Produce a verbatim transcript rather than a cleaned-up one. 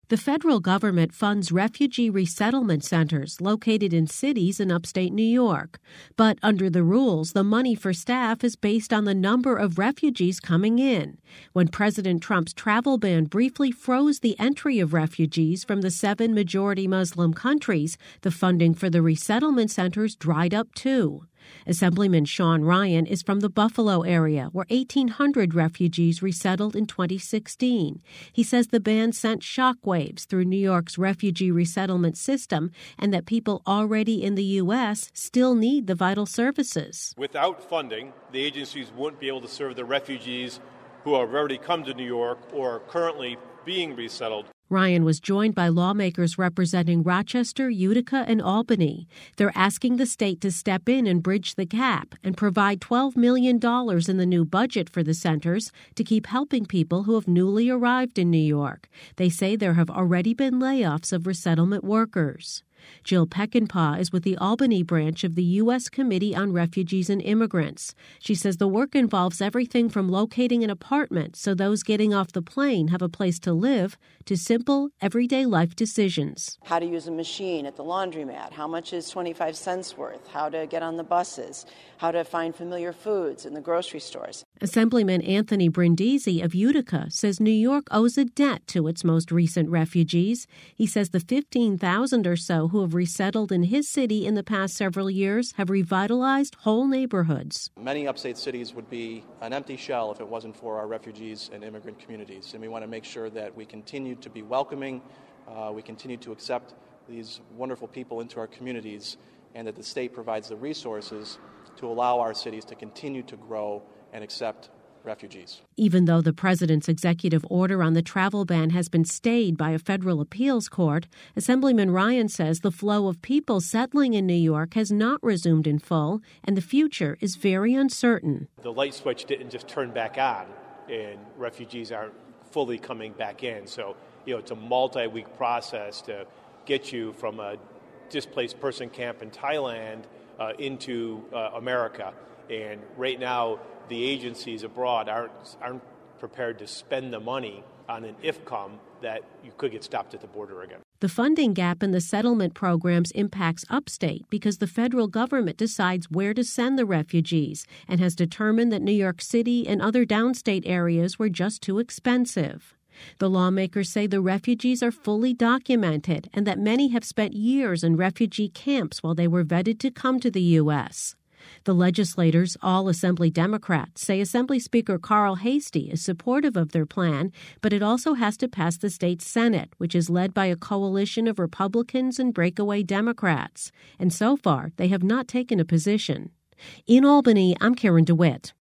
The federal government funds refugee resettlement centers located in cities in upstate New York. But under the rules, the money for staff is based on the number of refugees coming in. When President Trump's travel ban briefly froze the entry of refugees from the seven majority Muslim countries, the funding for the resettlement centers dried up too. Assemblyman Sean Ryan is from the Buffalo area, where eighteen hundred refugees resettled in twenty sixteen. He says the ban sent shockwaves through New York's refugee resettlement system and that people already in the U S still need the vital services. Without funding, the agencies wouldn't be able to serve the refugees who have already come to New York or are currently being resettled. Ryan was joined by lawmakers representing Rochester, Utica, and Albany. They're asking the state to step in and bridge the gap and provide twelve million dollars in the new budget for the centers to keep helping people who have newly arrived in New York. They say there have already been layoffs of resettlement workers. Jill Peckinpah is with the Albany branch of the U S Committee on Refugees and Immigrants. She says the work involves everything from locating an apartment so those getting off the plane have a place to live to simple, everyday life decisions. How to use a machine at the laundromat, how much is twenty-five cents worth, how to get on the buses, how to find familiar foods in the grocery stores. Assemblyman Anthony Brindisi of Utica says New York owes a debt to its most recent refugees. He says the fifteen thousand or so who have resettled in his city in the past several years have revitalized whole neighborhoods. Many upstate cities would be an empty shell if it wasn't for our refugees and immigrant communities, and we want to make sure that we continue to be welcoming, uh, we continue to accept these wonderful people into our communities, and that the state provides the resources to allow our cities to continue to grow and accept refugees. Even though the president's executive order on the travel ban has been stayed by a federal appeals court, Assemblyman Ryan says the flow of people settling in New York has not resumed in full, and the future is very uncertain. The light switch didn't just turn back on, and refugees aren't fully coming back in. So, you know, it's a multi-week process to get you from a displaced person camp in Thailand uh, into uh, America. And right now, the agencies abroad aren't, aren't prepared to spend the money on an if-come that you could get stopped at the border again. The funding gap in the settlement programs impacts upstate because the federal government decides where to send the refugees and has determined that New York City and other downstate areas were just too expensive. The lawmakers say the refugees are fully documented and that many have spent years in refugee camps while they were vetted to come to the U S The legislators, all Assembly Democrats, say Assembly Speaker Carl Heastie is supportive of their plan, but it also has to pass the state Senate, which is led by a coalition of Republicans and breakaway Democrats. And so far, they have not taken a position. In Albany, I'm Karen DeWitt.